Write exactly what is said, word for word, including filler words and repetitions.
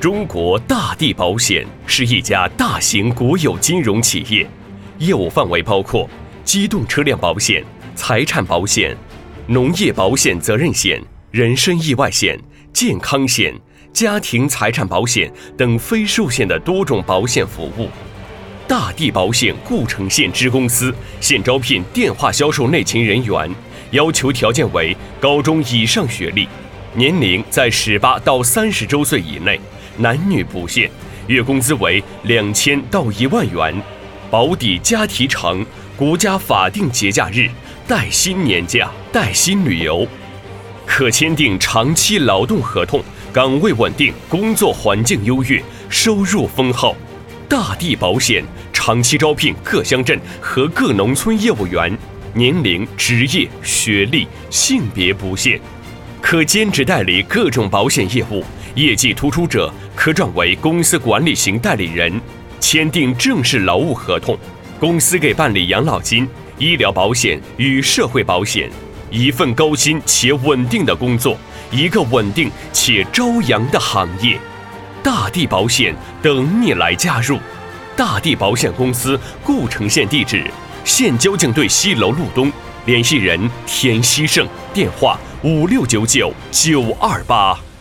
中国大地保险是一家大型国有金融企业，业务范围包括机动车辆保险、财产保险、农业保险责任险、人身意外险、健康险、家庭财产保险等非寿险的多种保险服务。大地保险故城县支公司现招聘电话销售内勤人员，要求条件为高中以上学历，年龄在十八到三十周岁以内，男女不限，月工资为两千到一万元，保底加提成，国家法定节假日、带薪年假、带薪旅游，可签订长期劳动合同，岗位稳定，工作环境优越，收入丰厚。大地保险长期招聘各乡镇和各农村业务员，年龄、职业、学历、性别不限，可兼职代理各种保险业务，业绩突出者可转为公司管理型代理人，签订正式劳务合同，公司给办理养老金、医疗保险与社会保险，一份高薪且稳定的工作，一个稳定且朝阳的行业。大地保险等你来加入。大地保险公司故城县地址：县交警队西楼路东，联系人田希胜，电话五六九九九二八。